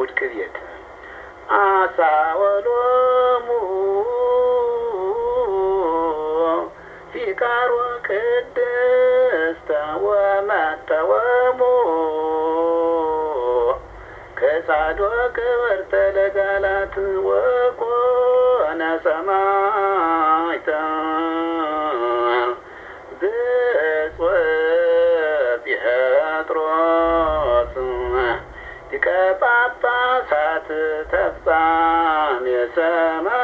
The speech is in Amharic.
ውድቅ ቤት አሳወሎሙ ፊቃሮ ቅድስተ ወመተወሙ ከሳዶቅ ወርተ ለጋላት ወኮነ ሰማዕተ ብፁዕ ጴጥሮስ ሊቀ ጳጳሳት ተፍጻሜ ሰማዕታት